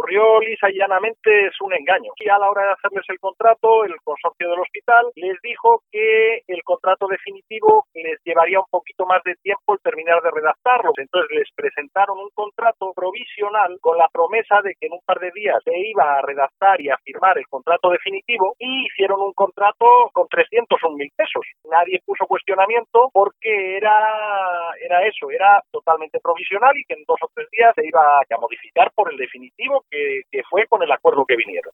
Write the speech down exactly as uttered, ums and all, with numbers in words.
ocurrió lisa y llanamente es un engaño. Y a la hora de hacerles el contrato, el consorcio del hospital les dijo que el contrato definitivo les llevaría un poquito más de tiempo el terminar de redactarlo. Entonces les presentaron un contrato provisional con la promesa de que en un par de días se iba a redactar y a firmar el contrato definitivo, y hicieron un contrato con trescientos un mil pesos. Nadie puso cuestionamiento porque era, era eso, era totalmente provisional y que en dos o tres días se iba a modificar por el definitivo, que, que fue con el acuerdo que vinieron.